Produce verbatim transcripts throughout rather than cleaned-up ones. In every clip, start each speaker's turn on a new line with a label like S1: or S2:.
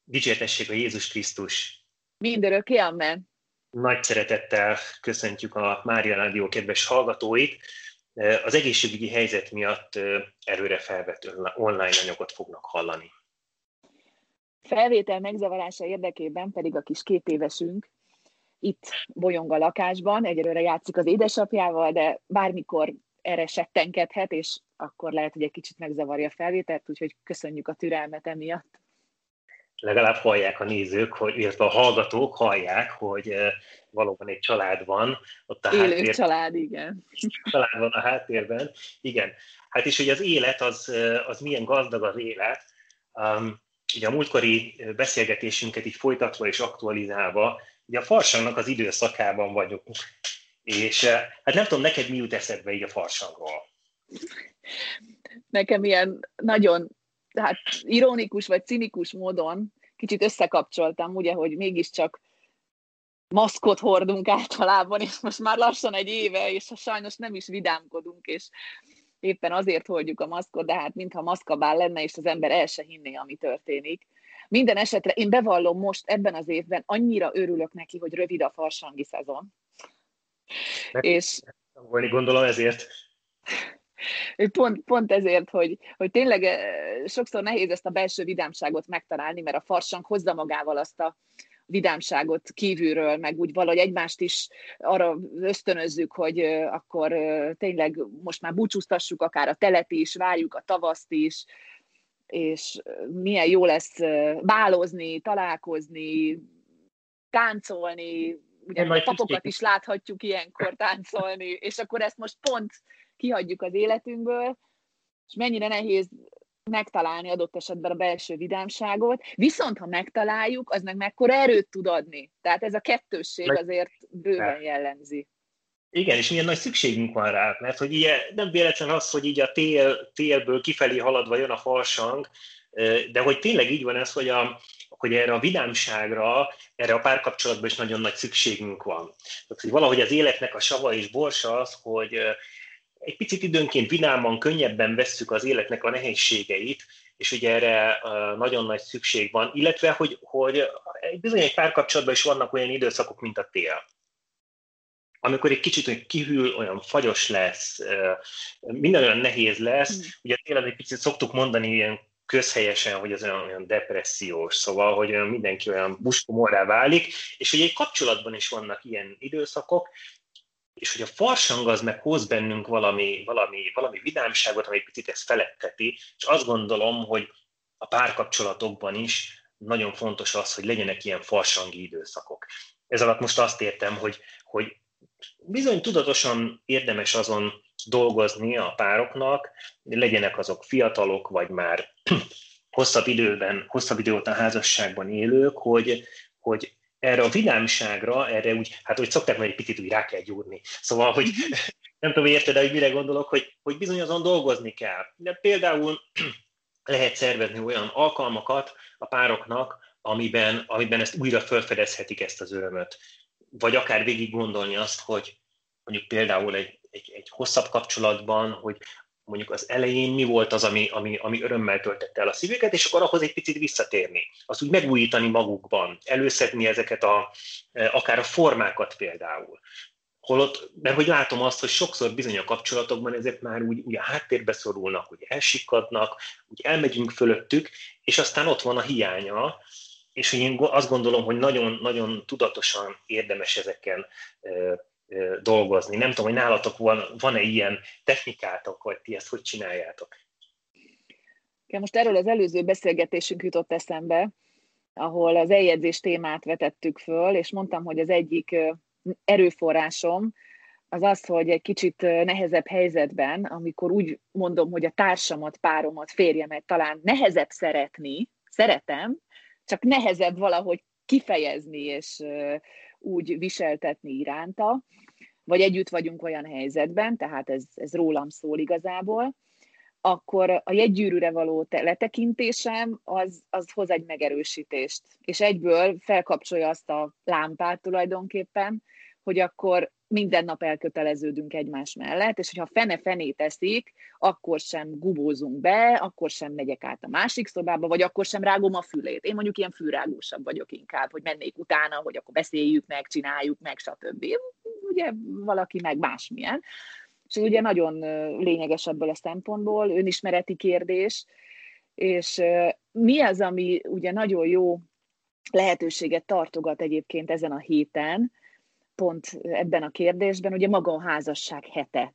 S1: Dicsértessék a Jézus Krisztus!
S2: Mindörökké, amen!
S1: Nagy szeretettel köszöntjük a Mária Rádió kedves hallgatóit. Az egészségügyi helyzet miatt előre felvett online anyagot fognak hallani.
S2: Felvétel megzavarása érdekében pedig a kis két évesünk itt bolyong a lakásban, egyelőre játszik az édesapjával, de bármikor erre settenkedhet, és akkor lehet, hogy egy kicsit megzavarja a felvételt, úgyhogy köszönjük a türelmet emiatt.
S1: Legalább hallják a nézők, hogy, illetve a hallgatók hallják, hogy valóban egy család van. Ott a
S2: Élő
S1: háttér...
S2: család, igen.
S1: Család van a háttérben. Igen. Hát és hogy az élet, az, az milyen gazdag az élet. Um, ugye a múltkori beszélgetésünket így folytatva és aktualizálva, ugye a farsangnak az időszakában vagyunk. És hát nem tudom, neked mi jut eszedbe így a farsangról?
S2: Nekem ilyen nagyon hát ironikus vagy cinikus módon kicsit összekapcsoltam, ugye, hogy mégiscsak maszkot hordunk általában, és most már lassan egy éve, és sajnos nem is vidámkodunk, és éppen azért hordjuk a maszkot, de hát mintha maszkabál lenne, és az ember el se hinné, ami történik. Minden esetre én bevallom most ebben az évben, annyira örülök neki, hogy rövid a farsangi szezon.
S1: Mert és volni gondolom ezért.
S2: Pont, pont ezért, hogy, hogy tényleg sokszor nehéz ezt a belső vidámságot megtalálni, mert a farsang hozza magával azt a vidámságot kívülről, meg úgy valahogy egymást is arra ösztönözzük, hogy akkor tényleg most már búcsúztassuk akár a telet is, várjuk a tavaszt is, és milyen jó lesz bálozni, találkozni, táncolni, ugye a papokat is láthatjuk ilyenkor táncolni, és akkor ezt most pont kihagyjuk az életünkből, és mennyire nehéz megtalálni adott esetben a belső vidámságot, viszont ha megtaláljuk, az meg mekkora erőt tud adni. Tehát ez a kettősség azért bőven jellemzi.
S1: Igen, és milyen nagy szükségünk van rá, mert hogy ilyen, nem véletlen az, hogy így a tél, télből kifelé haladva jön a farsang, de hogy tényleg így van ez, hogy, a, hogy erre a vidámságra, erre a párkapcsolatban is nagyon nagy szükségünk van. Tehát, hogy valahogy az életnek a sava és borsa az, hogy egy picit időnként vidáman, könnyebben vesszük az életnek a nehézségeit, és ugye erre nagyon nagy szükség van, illetve, hogy, hogy bizony egy párkapcsolatban is vannak olyan időszakok, mint a tél. Amikor egy kicsit hogy kihűl, olyan fagyos lesz, minden olyan nehéz lesz, mm. ugye tényleg egy picit szoktuk mondani ilyen közhelyesen, hogy az olyan, olyan depressziós, szóval, hogy olyan mindenki olyan buskomorrá válik, és ugye egy kapcsolatban is vannak ilyen időszakok, és hogy a farsang az meg hoz bennünk valami, valami, valami vidámságot, ami egy picit ezt feletteti, és azt gondolom, hogy a párkapcsolatokban is nagyon fontos az, hogy legyenek ilyen farsangi időszakok. Ez alatt most azt értem, hogy, hogy bizony tudatosan érdemes azon dolgozni a pároknak, legyenek azok fiatalok, vagy már hosszabb időben, hosszabb idő óta házasságban élők, hogy, hogy erre a vidámságra, erre úgy, hát hogy szokták majd egy picit úgy rá kell gyúrni. Szóval, hogy nem tudom, érted, de hogy mire gondolok, hogy, hogy bizony azon dolgozni kell. De például lehet szervezni olyan alkalmakat a pároknak, amiben, amiben ezt újra felfedezhetik, ezt az örömöt. Vagy akár végig gondolni azt, hogy mondjuk például egy, egy, egy hosszabb kapcsolatban, hogy mondjuk az elején mi volt az, ami, ami, ami örömmel töltette el a szívüket, és akkor ahhoz egy picit visszatérni. Azt úgy megújítani magukban, előszedni ezeket a, akár a formákat például. Holott, mert hogy látom azt, hogy sokszor bizony a kapcsolatokban ezek már úgy, úgy a háttérbe szorulnak, úgy elsikkadnak, úgy elmegyünk fölöttük, és aztán ott van a hiánya, és hogy én azt gondolom, hogy nagyon-nagyon tudatosan érdemes ezeken dolgozni. Nem tudom, hogy nálatok van, van-e ilyen technikátok, vagy ti ezt hogy csináljátok?
S2: Most erről az előző beszélgetésünk jutott eszembe, ahol az eljegyzés témát vetettük föl, és mondtam, hogy az egyik erőforrásom az az, hogy egy kicsit nehezebb helyzetben, amikor úgy mondom, hogy a társamat, páromat, férjemet talán nehezebb szeretni, szeretem, csak nehezebb valahogy kifejezni, és úgy viseltetni iránta, vagy együtt vagyunk olyan helyzetben, tehát ez, ez rólam szól igazából, akkor a jegygyűrűre való letekintésem az, az hoz egy megerősítést, és egyből felkapcsolja azt a lámpát tulajdonképpen, hogy akkor minden nap elköteleződünk egymás mellett, és hogyha fene-fené teszik, akkor sem gubózunk be, akkor sem megyek át a másik szobába, vagy akkor sem rágom a fülét. Én mondjuk ilyen fűrágósabb vagyok inkább, hogy mennék utána, hogy akkor beszéljük meg, csináljuk meg, stb. Ugye valaki meg másmilyen. És ez ugye nagyon lényeges ebből a szempontból, önismereti kérdés, és mi az, ami ugye nagyon jó lehetőséget tartogat egyébként ezen a héten, pont ebben a kérdésben, ugye maga a házasság hete.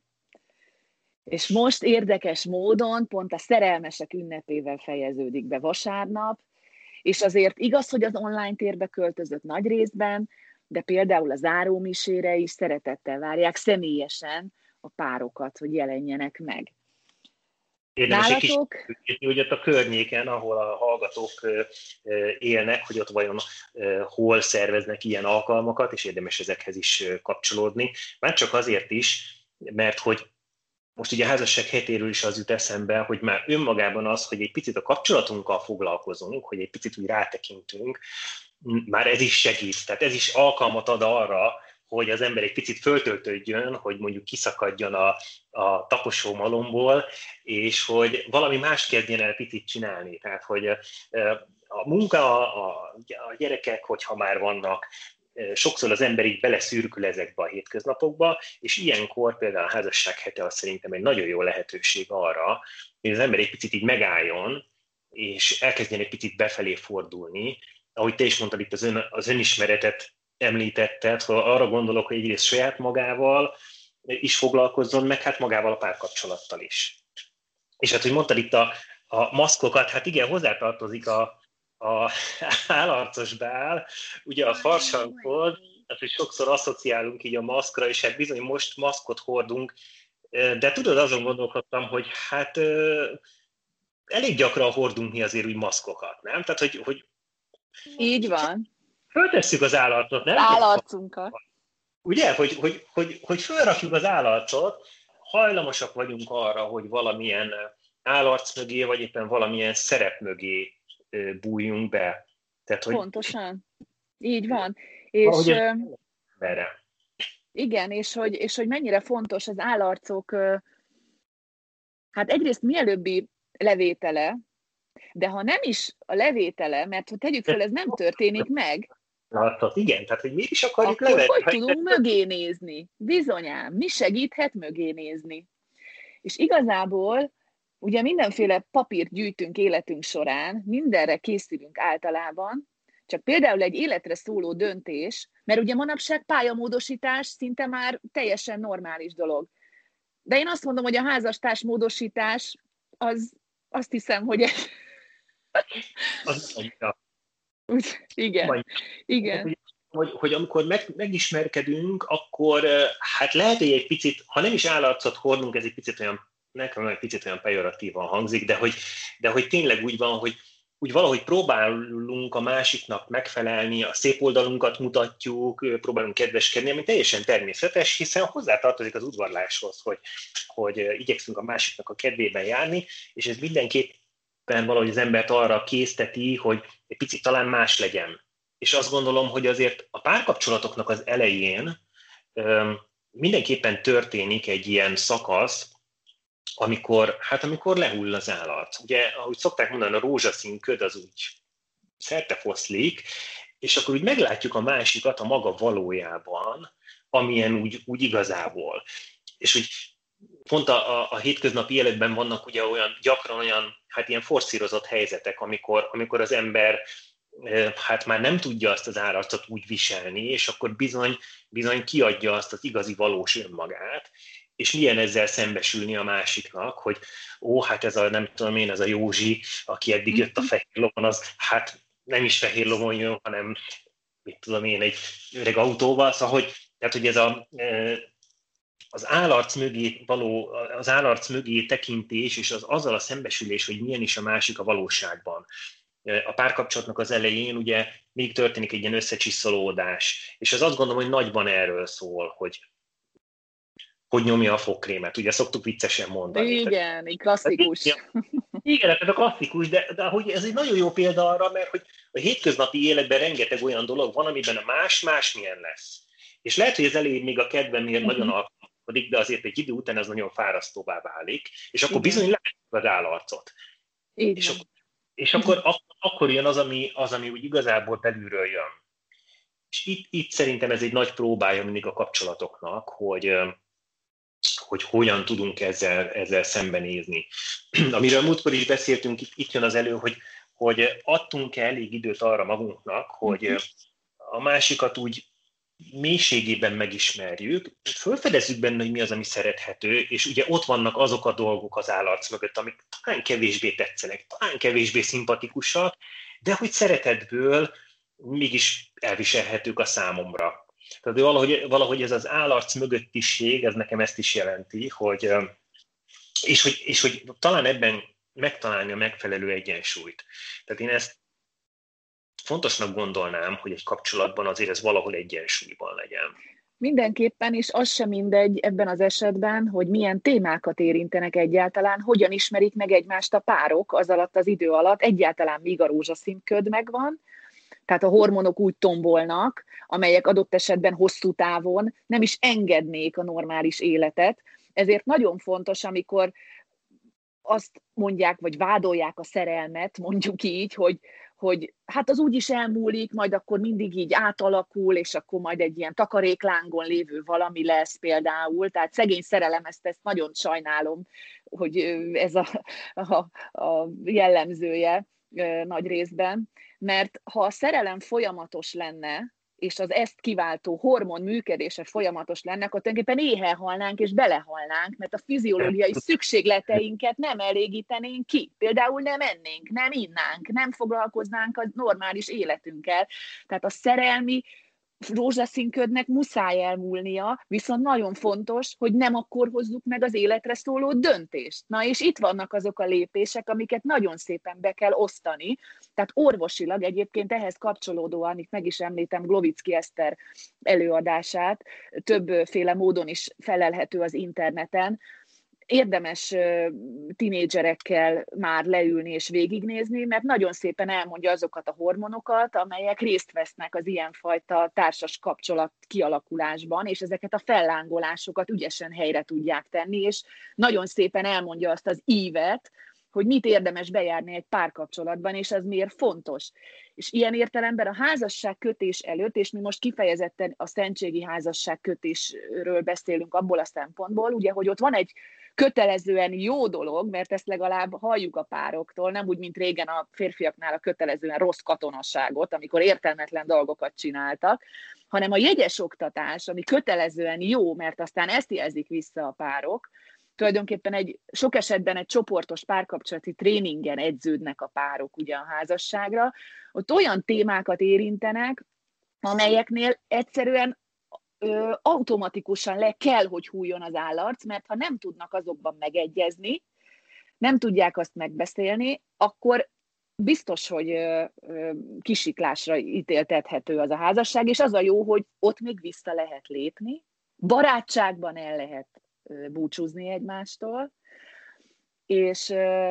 S2: És most érdekes módon pont a szerelmesek ünnepével fejeződik be vasárnap, és azért igaz, hogy az online térbe költözött nagy részben, de például a zárómisére is szeretettel várják személyesen a párokat, hogy jelenjenek meg.
S1: Érdemes egy kicsit, hogy ott a környéken, ahol a hallgatók élnek, hogy ott vajon hol szerveznek ilyen alkalmakat, és érdemes ezekhez is kapcsolódni. Már csak azért is, mert hogy most ugye a házasság hetéről is az jut eszembe, hogy már önmagában az, hogy egy picit a kapcsolatunkkal foglalkozunk, hogy egy picit úgy rátekintünk, már ez is segít. Tehát ez is alkalmat ad arra, hogy az ember egy picit föltöltődjön, hogy mondjuk kiszakadjon a, a taposó malomból, és hogy valami más kezdjen el picit csinálni. Tehát, hogy a munka, a, a gyerekek, hogyha már vannak, sokszor az ember így beleszürkül ezekbe a hétköznapokba, és ilyenkor például a házasság hete az szerintem egy nagyon jó lehetőség arra, hogy az ember egy picit így megálljon, és elkezdjen egy picit befelé fordulni. Ahogy te is mondtad, itt az, ön, az önismeretet említetted, hogy arra gondolok, hogy egyrészt saját magával is foglalkozzon, meg hát magával a párkapcsolattal is. És hát, hogy mondtad itt a, a maszkokat, hát igen, hozzátartozik a, a állarcos bál, ugye a farsanghoz, hát, hogy sokszor asszociálunk így a maszkra, és hát bizony most maszkot hordunk, de tudod, azon gondolkodtam, hogy hát elég gyakran hordunk mi azért úgy maszkokat, nem? Tehát, hogy, hogy
S2: így van.
S1: Föltesszük az állarcot, nem?
S2: Állarcunkat.
S1: Ugye, hogy, hogy, hogy, hogy fölrakjuk az állarcot, hajlamosak vagyunk arra, hogy valamilyen állarc mögé, vagy éppen valamilyen szerep mögé bújjunk be. Tehát, hogy
S2: pontosan. Így van. És,
S1: erre.
S2: Igen, és hogy, és hogy mennyire fontos az állarcok, hát egyrészt mielőbbi levétele, de ha nem is a levétele, mert hogy tegyük föl, ez nem történik meg,
S1: Láttad, igen, tehát hogy miért is akarjuk
S2: akkor
S1: levenni?
S2: hogy tudunk mögé nézni? Bizonyám, mi segíthet mögé nézni? És igazából ugye mindenféle papírt gyűjtünk életünk során, mindenre készülünk általában, csak például egy életre szóló döntés, mert ugye manapság pályamódosítás szinte már teljesen normális dolog. De én azt mondom, hogy a házastársmódosítás az azt hiszem, hogy ez...
S1: Az,
S2: Úgy, igen,
S1: Vagy,
S2: igen.
S1: Hogy, hogy, hogy amikor meg, megismerkedünk, akkor hát lehet, hogy egy picit, ha nem is állarcot hordunk, ez egy picit olyan, nekem egy picit olyan pejoratívan hangzik, de hogy, de hogy tényleg úgy van, hogy úgy valahogy próbálunk a másiknak megfelelni, a szép oldalunkat mutatjuk, próbálunk kedveskedni, ami teljesen természetes, hiszen hozzátartozik az udvarláshoz, hogy, hogy igyekszünk a másiknak a kedvében járni, és ez mindenképp valahogy az embert arra készteti, hogy egy picit talán más legyen. És azt gondolom, hogy azért a párkapcsolatoknak az elején öm, mindenképpen történik egy ilyen szakasz, amikor, hát amikor lehull az állat. Ugye, ahogy szokták mondani, a rózsaszín köd az úgy szertefoszlik, és akkor úgy meglátjuk a másikat a maga valójában, amilyen úgy, úgy igazából. És úgy pont a, a, a hétköznapi életben vannak ugye olyan, gyakran olyan, hát ilyen forszírozott helyzetek, amikor, amikor az ember hát már nem tudja azt az állarcot úgy viselni, és akkor bizony, bizony kiadja azt az igazi valós önmagát, és milyen ezzel szembesülni a másiknak, hogy ó, hát ez a, nem tudom én, ez a Józsi, aki eddig jött a fehér lovon, az hát nem is fehér lovon jön, hanem mit tudom én, egy öreg autóval, szóval, hogy, tehát, hogy ez a az állarc mögé való, az állarc mögé tekintés, és az azzal a szembesülés, hogy milyen is a másik a valóságban. A párkapcsolatnak az elején ugye még történik egy ilyen összecsiszolódás, és az azt gondolom, hogy nagyban erről szól, hogy hogy nyomja a fogkrémet. Ugye szoktuk viccesen mondani.
S2: Igen, egy klasszikus.
S1: Igen, ez a klasszikus, de, de hogy ez egy nagyon jó példa arra, mert hogy a hétköznapi életben rengeteg olyan dolog van, amiben a más másmilyen lesz. És lehet, hogy az elején még a kedvemért uh-huh. nagyon alkalmazik, de azért egy idő után ez nagyon fárasztóvá válik, és akkor igen. bizony lehet az állarcot.
S2: Így
S1: és, ak- és akkor, ak- akkor jön az, ami, az, ami úgy igazából belülről jön. És itt, itt szerintem ez egy nagy próbája mindig a kapcsolatoknak, hogy, hogy hogyan tudunk ezzel, ezzel szembenézni. Amiről múltkor is beszéltünk, itt, itt jön az elő, hogy, hogy adtunk-e elég időt arra magunknak, hogy a másikat úgy mélységében megismerjük, felfedezzük benne, hogy mi az, ami szerethető, és ugye ott vannak azok a dolgok az állarc mögött, amik talán kevésbé tetszenek, talán kevésbé szimpatikusak, de hogy szeretetből mégis elviselhetők a számomra. Tehát valahogy, valahogy ez az állarc mögöttiség, ez nekem ezt is jelenti, hogy, és, hogy, és hogy talán ebben megtalálni a megfelelő egyensúlyt. Tehát én ezt fontosnak gondolnám, hogy egy kapcsolatban azért ez valahol egyensúlyban legyen.
S2: Mindenképpen, és az sem mindegy ebben az esetben, hogy milyen témákat érintenek egyáltalán, hogyan ismerik meg egymást a párok az alatt az idő alatt, egyáltalán míg a rózsaszín köd megvan, tehát a hormonok úgy tombolnak, amelyek adott esetben hosszú távon nem is engednék a normális életet. Ezért nagyon fontos, amikor azt mondják, vagy vádolják a szerelmet, mondjuk így, hogy, hogy hát az úgy is elmúlik, majd akkor mindig így átalakul, és akkor majd egy ilyen takaréklángon lévő valami lesz például. Tehát szegény szerelem, ezt, ezt nagyon sajnálom, hogy ez a, a, a jellemzője nagy részben. Mert ha a szerelem folyamatos lenne, és az ezt kiváltó hormon működése folyamatos lenne, akkor tulajdonképpen éhen halnánk és belehalnánk, mert a fiziológiai szükségleteinket nem elégítenénk ki. Például nem ennénk, nem innánk, nem foglalkoznánk a normális életünkkel. Tehát a szerelmi rózsaszínködnek muszáj elmúlnia, viszont nagyon fontos, hogy nem akkor hozzuk meg az életre szóló döntést. Na és itt vannak azok a lépések, amiket nagyon szépen be kell osztani. Tehát orvosilag egyébként ehhez kapcsolódóan, itt meg is említem Glovicki Eszter előadását, többféle módon is felelhető az interneten, érdemes tinédzserekkel már leülni és végignézni, mert nagyon szépen elmondja azokat a hormonokat, amelyek részt vesznek az ilyenfajta társas kapcsolat kialakulásban, és ezeket a fellángolásokat ügyesen helyre tudják tenni, és nagyon szépen elmondja azt az ívet, hogy mit érdemes bejárni egy párkapcsolatban, és ez miért fontos. És ilyen értelemben a házasságkötés előtt, és mi most kifejezetten a szentségi házasságkötésről beszélünk abból a szempontból, ugye, hogy ott van egy kötelezően jó dolog, mert ezt legalább halljuk a pároktól, nem úgy, mint régen a férfiaknál a kötelezően rossz katonasságot, amikor értelmetlen dolgokat csináltak, hanem a jegyes oktatás, ami kötelezően jó, mert aztán ezt jelzik vissza a párok, tulajdonképpen egy, sok esetben egy csoportos párkapcsolati tréningen edződnek a párok ugye a házasságra, ott olyan témákat érintenek, amelyeknél egyszerűen ö, automatikusan le kell, hogy hújjon az állarc, mert ha nem tudnak azokban megegyezni, nem tudják azt megbeszélni, akkor biztos, hogy ö, ö, kisiklásra ítéltethető az a házasság, és az a jó, hogy ott még vissza lehet lépni, barátságban el lehet búcsúzni egymástól, és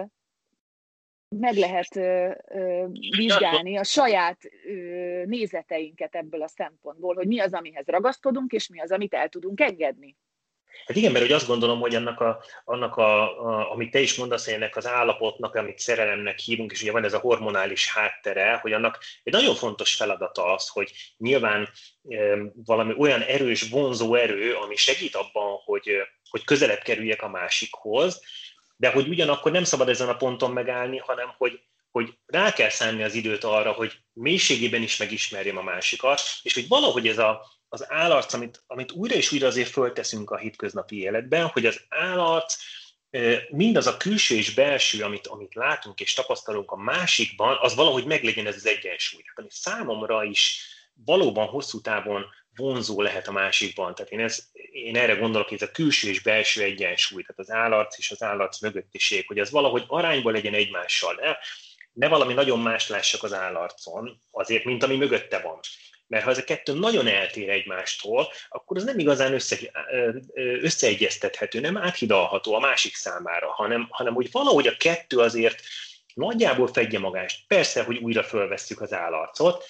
S2: meg lehet vizsgálni a saját nézeteinket ebből a szempontból, hogy mi az, amihez ragaszkodunk, és mi az, amit el tudunk engedni.
S1: Hát igen, mert hogy azt gondolom, hogy annak, a, annak a, a, amit te is mondasz, ennek az állapotnak, amit szerelemnek hívunk, és ugye van ez a hormonális háttere, hogy annak egy nagyon fontos feladata az, hogy nyilván e, valami olyan erős, vonzó erő, ami segít abban, hogy, hogy közelebb kerüljek a másikhoz, de hogy ugyanakkor nem szabad ezen a ponton megállni, hanem hogy, hogy rá kell szánni az időt arra, hogy mélységében is megismerjem a másikat, és hogy valahogy ez a az állarc, amit, amit újra és újra azért fölteszünk a hétköznapi életben, hogy az állarc, mindaz a külső és belső, amit, amit látunk és tapasztalunk a másikban, az valahogy meglegyen ez az egyensúly. Hát, ami számomra is valóban hosszú távon vonzó lehet a másikban. Tehát én, ez, én erre gondolok, hogy ez a külső és belső egyensúly, tehát az állarc és az állarc mögöttiség, hogy az valahogy arányban legyen egymással. Ne, ne valami nagyon mást lássak az állarcon, azért, mint ami mögötte van. Mert ha ez a kettő nagyon eltér egymástól, akkor az nem igazán össze, összeegyeztethető, nem áthidalható a másik számára, hanem, hanem hogy valahogy a kettő azért nagyjából fedje magást. Persze, hogy újra fölvesszük az állarcot,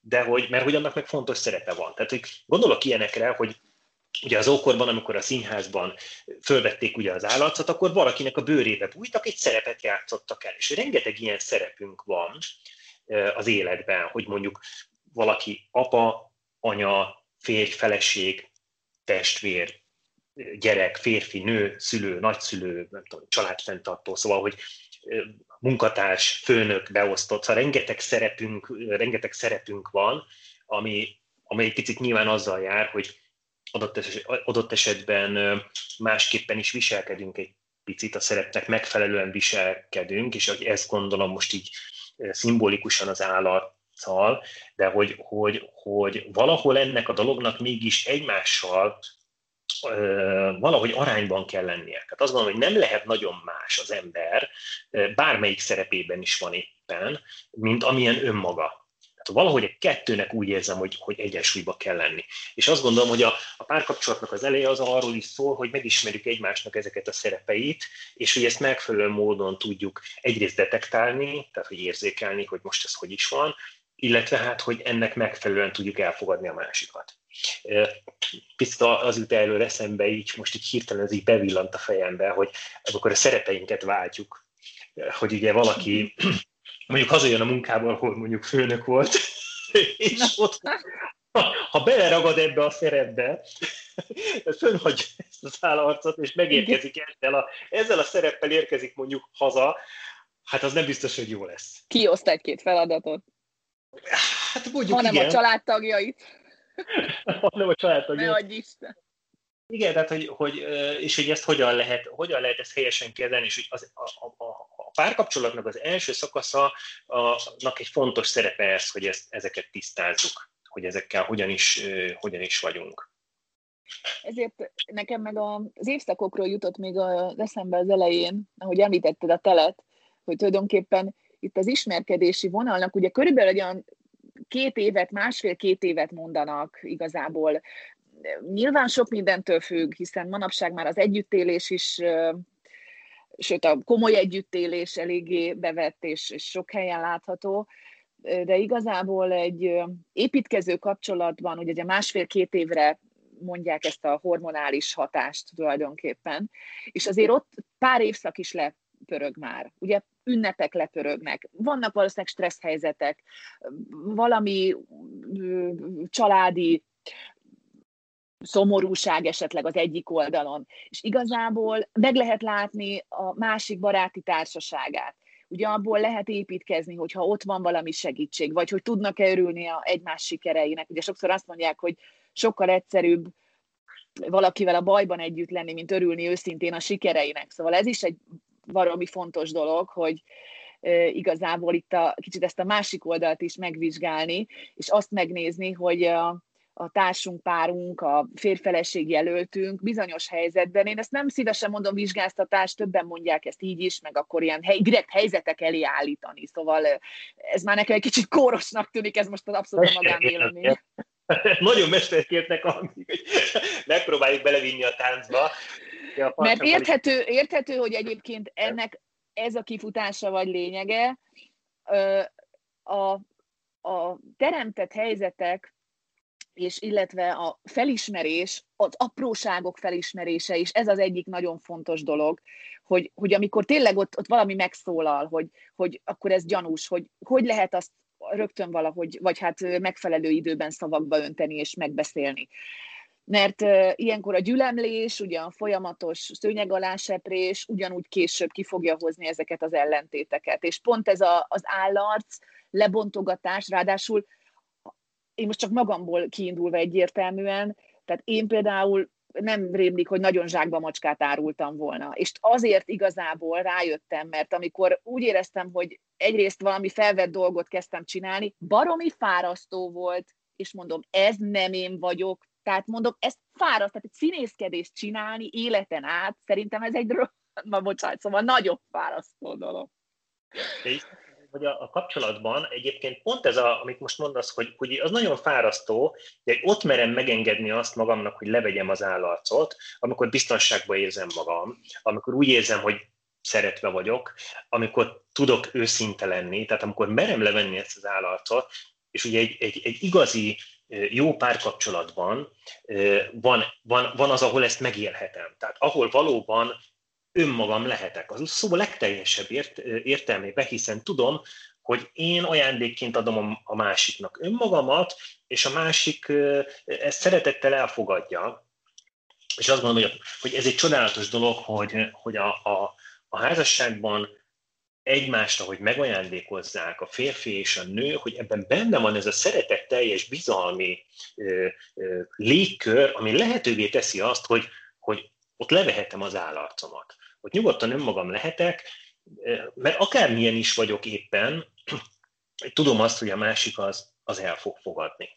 S1: de hogy, mert hogy annak meg fontos szerepe van. Tehát, hogy gondolok ilyenekre, hogy ugye az ókorban, amikor a színházban fölvették ugye az állarcot, akkor valakinek a bőrébe bújtak, egy szerepet játszottak el. És rengeteg ilyen szerepünk van az életben, hogy mondjuk valaki apa, anya, férj, feleség, testvér, gyerek, férfi, nő, szülő, nagyszülő, nem tudom, családfenntartó, szóval, hogy munkatárs, főnök, beosztott, szóval rengeteg szerepünk, rengeteg szerepünk van, ami, ami egy picit nyilván azzal jár, hogy adott, eset, adott esetben másképpen is viselkedünk egy picit, a szerepnek megfelelően viselkedünk, és ezt gondolom most így szimbolikusan az állarccal, de hogy, hogy, hogy valahol ennek a dolognak mégis egymással valahogy arányban kell lennie. Tehát azt gondolom, hogy nem lehet nagyon más az ember, bármelyik szerepében is van éppen, mint amilyen önmaga. Tehát valahogy a kettőnek úgy érzem, hogy, hogy egyensúlyba kell lenni. És azt gondolom, hogy a, a párkapcsolatnak az eleje az arról is szól, hogy megismerjük egymásnak ezeket a szerepeit, és hogy ezt megfelelő módon tudjuk egyrészt detektálni, tehát hogy érzékelni, hogy most ez hogy is van, illetve hát, hogy ennek megfelelően tudjuk elfogadni a másikat. Picit az jut elő eszembe, így most így hirtelen ez így bevillant a fejembe, hogy amikor a szerepeinket váltjuk, hogy ugye valaki mondjuk hazajön a munkából, ahol mondjuk főnök volt, és ott, ha beleragad ebbe a szerepbe, fönhagyja ezt az állarcot, és megérkezik ezzel a, ezzel a szereppel érkezik mondjuk haza, hát az nem biztos, hogy jó lesz.
S2: Kioszt egy-két feladatot.
S1: Hát mondjuk
S2: hanem
S1: igen.
S2: a családtagjait.
S1: Hanem a családtagjait.
S2: Ne adj Isten.
S1: Igen, tehát hogy, hogy, és hogy ezt hogyan lehet, hogyan lehet ezt helyesen kezelni, és hogy az, a, a, a párkapcsolatnak az első szakasza annak egy fontos szerepe ez, hogy ezt, ezeket tisztázzuk, hogy ezekkel hogyan is, hogyan is vagyunk.
S2: Ezért nekem meg az évszakokról jutott még az eszembe az elején, ahogy említetted a telet, hogy tulajdonképpen itt az ismerkedési vonalnak ugye körülbelül olyan két évet, másfél-két évet mondanak igazából. Nyilván sok mindentől függ, hiszen manapság már az együttélés is, sőt a komoly együttélés eléggé bevett és, és sok helyen látható, de igazából egy építkező kapcsolatban, ugye másfél-két évre mondják ezt a hormonális hatást tulajdonképpen, és azért ott pár évszak is lepörög már. Ugye ünnepek lepörögnek, vannak valószínűleg stressz helyzetek, valami családi szomorúság esetleg az egyik oldalon, és igazából meg lehet látni a másik baráti társaságát. Ugye abból lehet építkezni, hogyha ott van valami segítség, vagy hogy tudnak-e örülni a egymás sikereinek. Ugye sokszor azt mondják, hogy sokkal egyszerűbb valakivel a bajban együtt lenni, mint örülni őszintén a sikereinek. Szóval ez is egy valami fontos dolog, hogy e, igazából itt a, kicsit ezt a másik oldalt is megvizsgálni, és azt megnézni, hogy a, a társunk, párunk, a férfeleség jelöltünk bizonyos helyzetben, én ezt nem szívesen mondom vizsgáztatás, többen mondják ezt így is, meg akkor ilyen hely, direkt helyzetek elé állítani, szóval ez már nekem egy kicsit kórosnak tűnik, ez most az abszolút magánvélemény.
S1: Nagyon mesterkértnek hangzik, hogy megpróbáljuk belevinni a táncba.
S2: Ja, mert érthető, érthető, hogy egyébként ennek ez a kifutása vagy lényege. A, a teremtett helyzetek, és illetve a felismerés, az apróságok felismerése is, ez az egyik nagyon fontos dolog, hogy, hogy amikor tényleg ott, ott valami megszólal, hogy, hogy akkor ez gyanús, hogy hogy lehet azt rögtön valahogy, vagy hát megfelelő időben szavakba önteni és megbeszélni. Mert uh, ilyenkor a gyülemlés, ugye a folyamatos szőnyeg alá seprés ugyanúgy később ki fogja hozni ezeket az ellentéteket. És pont ez a, az állarc, lebontogatás, ráadásul én most csak magamból kiindulva egyértelműen, tehát én például nem rémlik, hogy nagyon zsákba macskát árultam volna. És azért igazából rájöttem, mert amikor úgy éreztem, hogy egyrészt valami felvett dolgot kezdtem csinálni, baromi fárasztó volt, és mondom, ez nem én vagyok, tehát mondom, ez fáraszt, tehát egy színészkedést csinálni életen át, szerintem ez egy, na bocsánat, szóval nagyon fárasztó dolog.
S1: Hogy a, a kapcsolatban egyébként pont ez, a, amit most mondasz, hogy, hogy az nagyon fárasztó, de ott merem megengedni azt magamnak, hogy levegyem az állarcot, amikor biztonságban érzem magam, amikor úgy érzem, hogy szeretve vagyok, amikor tudok őszinte lenni, tehát amikor merem levenni ezt az állarcot, és ugye egy, egy, egy igazi jó párkapcsolatban van, van, van az, ahol ezt megélhetem. Tehát ahol valóban önmagam lehetek. Az szó legteljesebb ért, értelmében, hiszen tudom, hogy én ajándékként adom a másiknak önmagamat, és a másik ezt szeretettel elfogadja. És azt gondolom, hogy, hogy ez egy csodálatos dolog, hogy, hogy a, a, a házasságban egymást, ahogy megajándékozzák a férfi és a nő, hogy ebben benne van ez a szeretetteljes, bizalmi ö, ö, légkör, ami lehetővé teszi azt, hogy, hogy ott levehetem az állarcomat. Hogy nyugodtan önmagam lehetek, mert akármilyen is vagyok éppen, tudom azt, hogy a másik az, az el fog fogadni.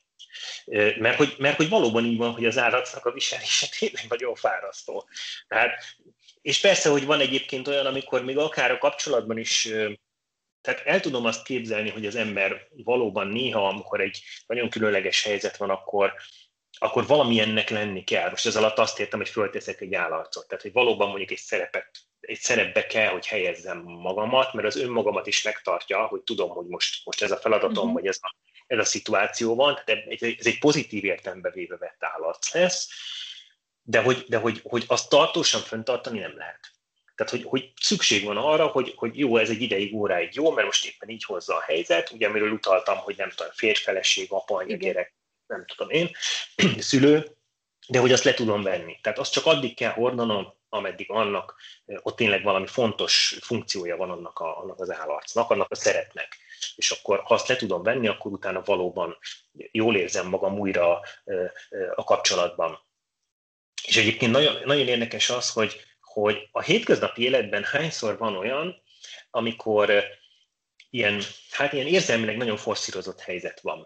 S1: Mert hogy, mert hogy valóban így van, hogy az állarcnak a viselése tényleg nagyon fárasztó. Tehát, és persze, hogy van egyébként olyan, amikor még akár a kapcsolatban is, tehát el tudom azt képzelni, hogy az ember valóban néha, amikor egy nagyon különleges helyzet van, akkor, akkor valamilyennek lenni kell. Most ez alatt azt értem, hogy fölteszek egy állarcot. Tehát, hogy valóban mondjuk egy szerepet, egy szerepbe kell, hogy helyezzem magamat, mert az önmagamat is megtartja, hogy tudom, hogy most, most ez a feladatom, uh-huh. vagy ez a, ez a szituáció van. Tehát ez egy pozitív értelembe véve vett állarc lesz, de, hogy, de hogy, hogy azt tartósan fenntartani nem lehet. Tehát, hogy, hogy szükség van arra, hogy, hogy jó, ez egy ideig, óráig jó, mert most éppen így hozza a helyzet, ugye amiről utaltam, hogy nem tudom, férj, feleség, apa, anya, gyerek, nem tudom én, szülő, de hogy azt le tudom venni. Tehát azt csak addig kell hordanom, ameddig annak, ott tényleg valami fontos funkciója van annak, a, annak az állarcnak, annak a szeretnek. És akkor, ha azt le tudom venni, akkor utána valóban jól érzem magam újra a kapcsolatban. És egyébként nagyon, nagyon érdekes az, hogy, hogy a hétköznapi életben hányszor van olyan, amikor ilyen, hát ilyen érzelmileg nagyon forszírozott helyzet van.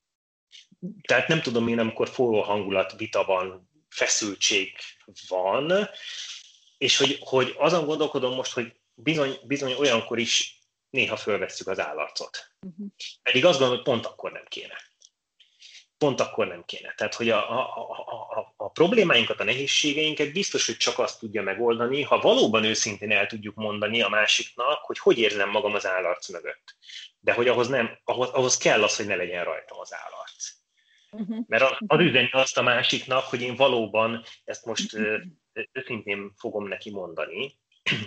S1: Tehát nem tudom én, amikor forró hangulat, vita van, feszültség van, és hogy, hogy azon gondolkodom most, hogy bizony, bizony olyankor is néha fölvesszük az állarcot. Uh-huh. Pedig azt gondolom, hogy pont akkor nem kéne. Pont akkor nem kéne. Tehát, hogy a, a, a, a, a problémáinkat, a nehézségeinket biztos, hogy csak azt tudja megoldani, ha valóban őszintén el tudjuk mondani a másiknak, hogy hogy érzem magam az állarc mögött. De hogy ahhoz, nem, ahhoz, ahhoz kell az, hogy ne legyen rajtam az állarc. Uh-huh. Mert az üzeni azt a másiknak, hogy én valóban ezt most uh, őszintén fogom neki mondani.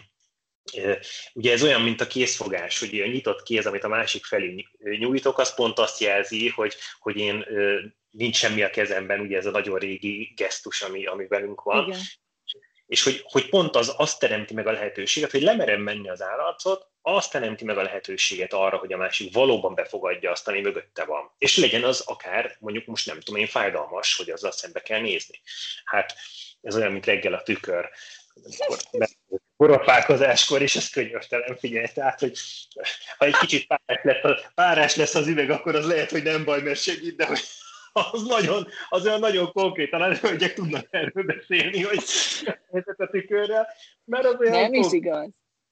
S1: Ugye ez olyan, mint a készfogás, hogy a nyitott kéz, amit a másik felé nyújtok, az pont azt jelzi, hogy, hogy én nincs semmi a kezemben, ugye ez a nagyon régi gesztus, ami, ami velünk van. Igen. És hogy, hogy pont az azt teremti meg a lehetőséget, hogy lemerem menni az állarcot, azt teremti meg a lehetőséget arra, hogy a másik valóban befogadja azt, ami mögötte van. És legyen az akár, mondjuk most nem tudom én, fájdalmas, hogy azzal szembe kell nézni. Hát ez olyan, mint reggel a tükör. Borofálkozáskor, és ez könyörtelen, figyelj, tehát, hogy ha egy kicsit párás lesz, párás lesz az üveg, akkor az lehet, hogy nem baj, mert segít, de hogy az, nagyon, az olyan nagyon konkrétan, a hölgyek tudnak erről beszélni, hogy a tükörrel, mert az olyan...
S2: Nem is igaz.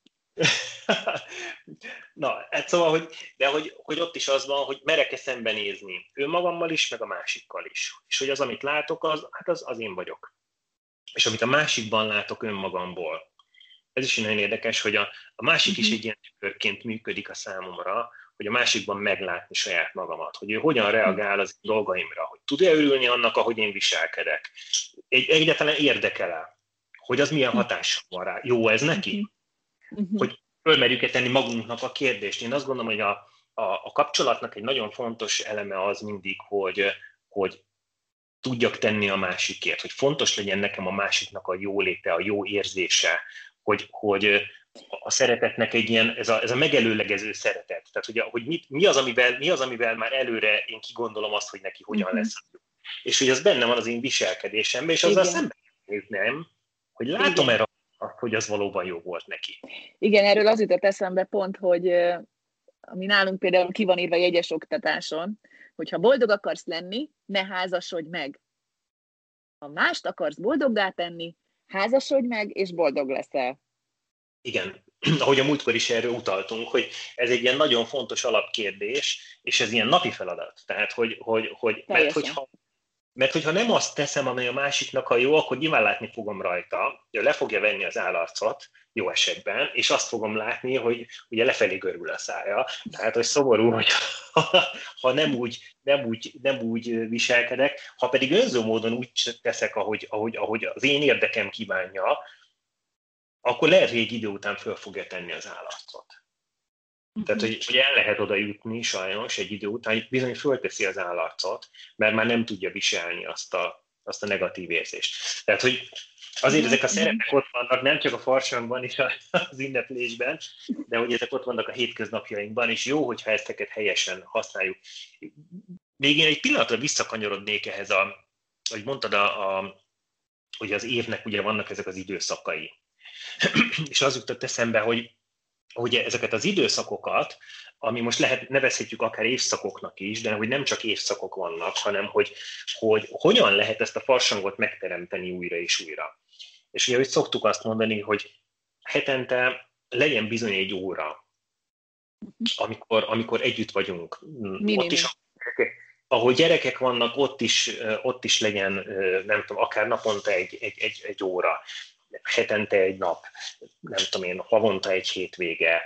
S1: Na, hát szóval, hogy, de hogy, hogy ott is az van, hogy merek-e szembenézni önmagammal is, meg a másikkal is. És hogy az, amit látok, az, hát az, az én vagyok. És amit a másikban látok önmagamból. Ez is nagyon érdekes, hogy a, a másik uh-huh. is egy ilyen tükörként működik a számomra, hogy a másikban meglátni saját magamat, hogy ő hogyan reagál az dolgaimra, hogy tud-e örülni annak, ahogy én viselkedek. Egy, egyáltalán érdekel-e, hogy az milyen hatással van rá. Jó ez neki? Uh-huh. Hogy fölmerjük-e tenni magunknak a kérdést. Én azt gondolom, hogy a, a, a kapcsolatnak egy nagyon fontos eleme az mindig, hogy, hogy tudjak tenni a másikért, hogy fontos legyen nekem a másiknak a jóléte, a jó érzése, hogy, hogy a szeretetnek egy ilyen, ez a, ez a megelőlegező szeretet. Tehát, hogy, hogy mit, mi, az, amivel, mi az, amivel már előre én kigondolom azt, hogy neki hogyan uh-huh. lesz. És hogy az benne van az én viselkedésemben, és azzal szemben nem, hogy látom erre azt, hogy az valóban jó volt neki.
S2: Igen, erről az jutott eszembe pont, hogy ami nálunk például ki van írva jegyes oktatáson, hogyha boldog akarsz lenni, ne házasodj meg. Ha mást akarsz boldoggá tenni, házasodj meg, és boldog leszel.
S1: Igen, ahogy a múltkor is erről utaltunk, hogy ez egy ilyen nagyon fontos alapkérdés, és ez ilyen napi feladat. Tehát, hogy, hogy, hogy mert hogyha Mert hogyha nem azt teszem, amely a másiknak a jó, akkor nyilván látni fogom rajta, hogy le fogja venni az állarcot, jó esetben, és azt fogom látni, hogy ugye lefelé görül a szája. Tehát, hogy szomorú, hogy ha, ha nem, úgy, nem, úgy, nem úgy viselkedek, ha pedig önző módon úgy teszek, ahogy, ahogy, ahogy az én érdekem kívánja, akkor lehet, hogy egy idő után föl fogja tenni az állarcot. Tehát, hogy, hogy el lehet oda jutni sajnos egy idő után, hogy bizony fölteszi az állarcot, mert már nem tudja viselni azt a, azt a negatív érzést. Tehát, hogy azért ezek a szerepek ott vannak, nem csak a farsangban és az ünneplésben, de hogy ezek ott vannak a hétköznapjainkban, és jó, hogyha ezteket helyesen használjuk. Még én egy pillanatra visszakanyarodnék ehhez, a, hogy mondtad, a, a, hogy az évnek ugye vannak ezek az időszakai. És az jutott eszembe, hogy hogy ezeket az időszakokat, ami most lehet, nevezhetjük akár évszakoknak is, de hogy nem csak évszakok vannak, hanem hogy, hogy hogyan lehet ezt a farsangot megteremteni újra és újra. És ugye, hogy szoktuk azt mondani, hogy hetente legyen bizony egy óra, amikor, amikor együtt vagyunk.
S2: Minimum.
S1: Ott is, ahol gyerekek vannak, ott is, ott is legyen, nem tudom, akár naponta egy, egy, egy, egy óra. Hetente egy nap, nem tudom én, havonta egy hétvége,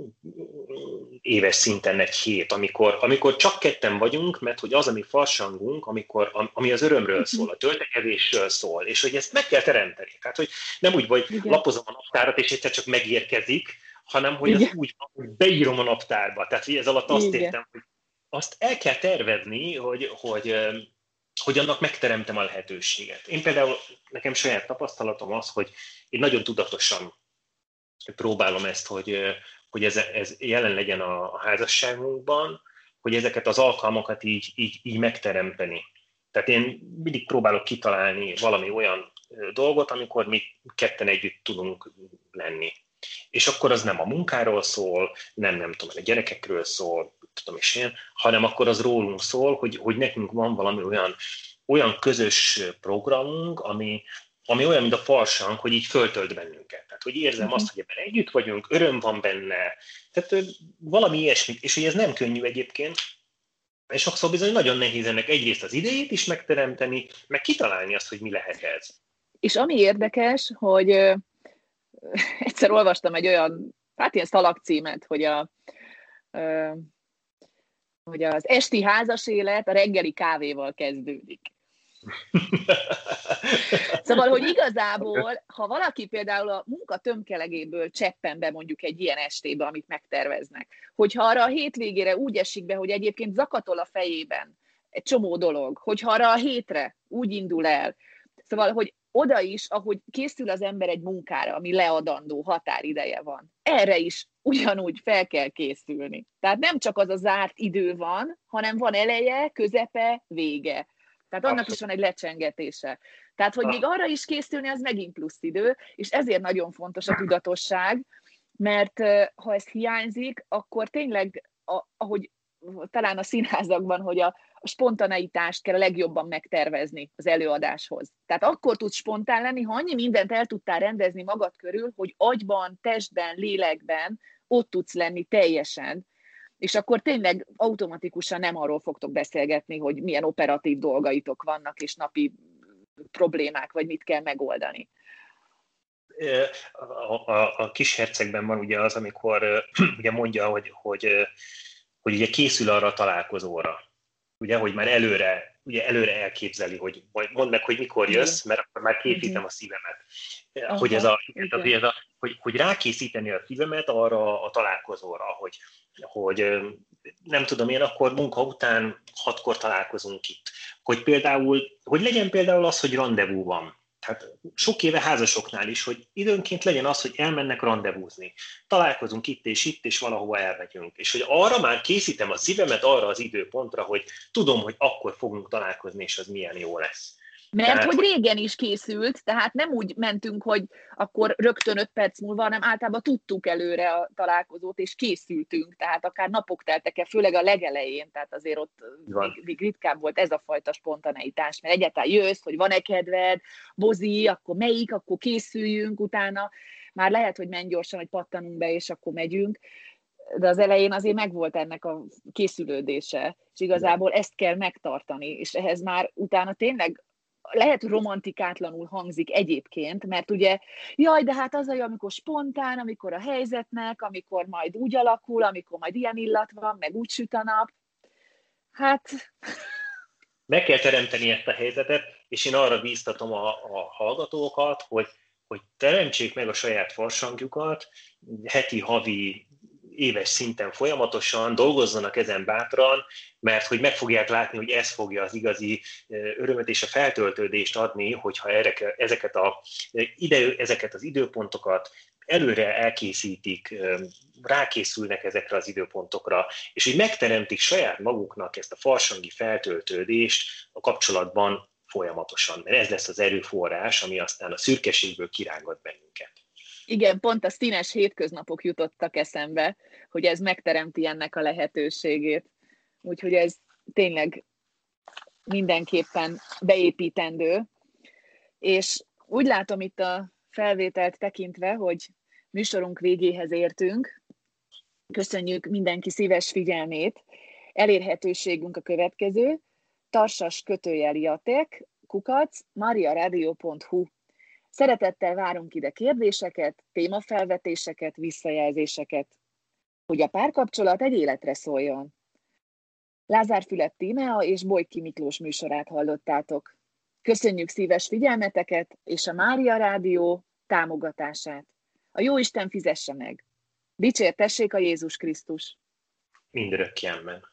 S1: éves szinten egy hét, amikor, amikor csak ketten vagyunk, mert hogy az, ami farsangunk, amikor, ami az örömről szól, a töltekezésről szól, és hogy ezt meg kell teremteni. Tehát, hogy nem úgy, hogy igen, lapozom a naptárat, és egyszer csak megérkezik, hanem, hogy igen, az úgy van, hogy beírom a naptárba. Tehát, hogy ez alatt azt igen, értem, hogy azt el kell tervezni, hogy, hogy hogy annak megteremtem a lehetőséget. Én például, nekem saját tapasztalatom az, hogy én nagyon tudatosan próbálom ezt, hogy, hogy ez, ez jelen legyen a házasságunkban, hogy ezeket az alkalmakat így, így, így megteremteni. Tehát én mindig próbálok kitalálni valami olyan dolgot, amikor mi ketten együtt tudunk lenni. És akkor az nem a munkáról szól, nem, nem tudom, a gyerekekről szól, tudom is én, hanem akkor az rólunk szól, hogy, hogy nekünk van valami olyan, olyan közös programunk, ami, ami olyan, mint a farsang, hogy így föltölt bennünket. Tehát, hogy érzem uh-huh. azt, hogy ebben együtt vagyunk, öröm van benne. Tehát valami ilyesmit, és hogy ez nem könnyű egyébként, és sokszor bizony nagyon nehéz ennek egyrészt az idejét is megteremteni, meg kitalálni azt, hogy mi lehet ez.
S2: És ami érdekes, hogy ö, egyszer olvastam egy olyan, hát ilyen szalagcímet, hogy a ö, hogy az esti házas élet a reggeli kávéval kezdődik. Szóval, hogy igazából, ha valaki például a munka tömkelegéből cseppen be mondjuk egy ilyen estébe, amit megterveznek, hogyha arra a hétvégére úgy esik be, hogy egyébként zakatol a fejében egy csomó dolog, hogyha arra a hétre úgy indul el, szóval, hogy oda is, ahogy készül az ember egy munkára, ami leadandó, határideje van, erre is ugyanúgy fel kell készülni. Tehát nem csak az a zárt idő van, hanem van eleje, közepe, vége. Tehát annak is van egy lecsengetése. Tehát, hogy még arra is készülni, az megint plusz idő, és ezért nagyon fontos a tudatosság, mert ha ez hiányzik, akkor tényleg, ahogy talán a színházakban, hogy a, a spontaneitást kell a legjobban megtervezni az előadáshoz. Tehát akkor tudsz spontán lenni, ha annyi mindent el tudtál rendezni magad körül, hogy agyban, testben, lélekben ott tudsz lenni teljesen, és akkor tényleg automatikusan nem arról fogtok beszélgetni, hogy milyen operatív dolgaitok vannak, és napi problémák, vagy mit kell megoldani.
S1: A, a, a Kis hercegben van ugye az, amikor ugye mondja, hogy, hogy, hogy ugye készül arra a találkozóra. Ugye, hogy már előre, ugye előre elképzeli, hogy mondd meg, hogy mikor jössz, mert akkor már készítem a szívemet. Aha, hogy, ez a, ez ez a, hogy, hogy rákészíteni a szívemet arra a találkozóra, hogy, hogy nem tudom én, akkor munka után hatkor találkozunk itt. Hogy például, hogy legyen például az, hogy randevú van. Tehát sok éve házasoknál is, hogy időnként legyen az, hogy elmennek randevúzni. Találkozunk itt és itt, és valahova elmegyünk. És hogy arra már készítem a szívemet arra az időpontra, hogy tudom, hogy akkor fogunk találkozni, és az milyen jó lesz.
S2: Mert tehát, hogy régen is készült, tehát nem úgy mentünk, hogy akkor rögtön öt perc múlva, hanem általában tudtuk előre a találkozót, és készültünk, tehát akár napok teltek el, főleg a legelején, tehát azért ott még, még ritkább volt ez a fajta spontaneitás, mert egyáltalán jössz, hogy van-e kedved, bozi, akkor melyik, akkor készüljünk, utána már lehet, hogy menj gyorsan, hogy pattanunk be, és akkor megyünk. de az elején azért megvolt ennek a készülődése, és igazából ezt kell megtartani, és ehhez már utána tényleg lehet romantikátlanul hangzik egyébként, mert ugye, jaj, de hát az a jó, amikor spontán, amikor a helyzetnek, amikor majd úgy alakul, amikor majd ilyen illat van, meg úgy süt a nap. Hát...
S1: Meg kell teremteni ezt a helyzetet, és én arra bíztatom a, a hallgatókat, hogy, hogy teremtsék meg a saját farsangjukat, heti, havi, éves szinten folyamatosan, dolgozzanak ezen bátran, mert hogy meg fogják látni, hogy ez fogja az igazi örömet és a feltöltődést adni, hogyha ezeket, a, ide, ezeket az időpontokat előre elkészítik, rákészülnek ezekre az időpontokra, és hogy megteremtik saját maguknak ezt a farsangi feltöltődést a kapcsolatban folyamatosan, mert ez lesz az erőforrás, ami aztán a szürkeségből kirángat bennünket.
S2: Igen, pont a színes hétköznapok jutottak eszembe, hogy ez megteremti ennek a lehetőségét. Úgyhogy ez tényleg mindenképpen beépítendő. És úgy látom itt a felvételt tekintve, hogy műsorunk végéhez értünk. Köszönjük mindenki szíves figyelmét. Elérhetőségünk a következő: tarsas kötőjel jatek, kukac, mariaradio pont hu. Szeretettel várunk ide kérdéseket, témafelvetéseket, visszajelzéseket, hogy a párkapcsolat egy életre szóljon. Lázár Fülöp Tímea és Bolyki Miklós műsorát hallottátok. Köszönjük szíves figyelmeteket és a Mária Rádió támogatását. A Jóisten fizesse meg. Dicsértessék a Jézus Krisztus.
S1: Mindörökké amen.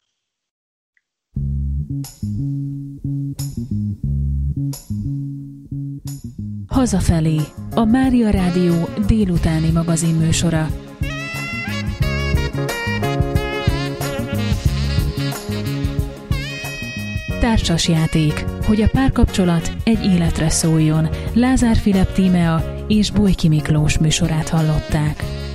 S3: Hazafelé, a Mária Rádió délutáni magazinműsora. Társasjáték, hogy a párkapcsolat egy életre szóljon. Lázár Fülöp Tímea és Bolyki Miklós műsorát hallották.